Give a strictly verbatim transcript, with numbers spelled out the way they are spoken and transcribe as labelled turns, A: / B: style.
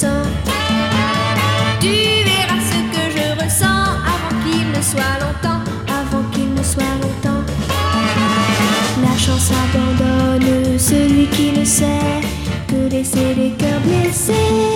A: sens. Tu verras ce que je ressens avant qu'il ne soit longtemps, avant qu'il ne soit longtemps. La chance abandonne celui qui ne sait que laisser les cœurs blessés.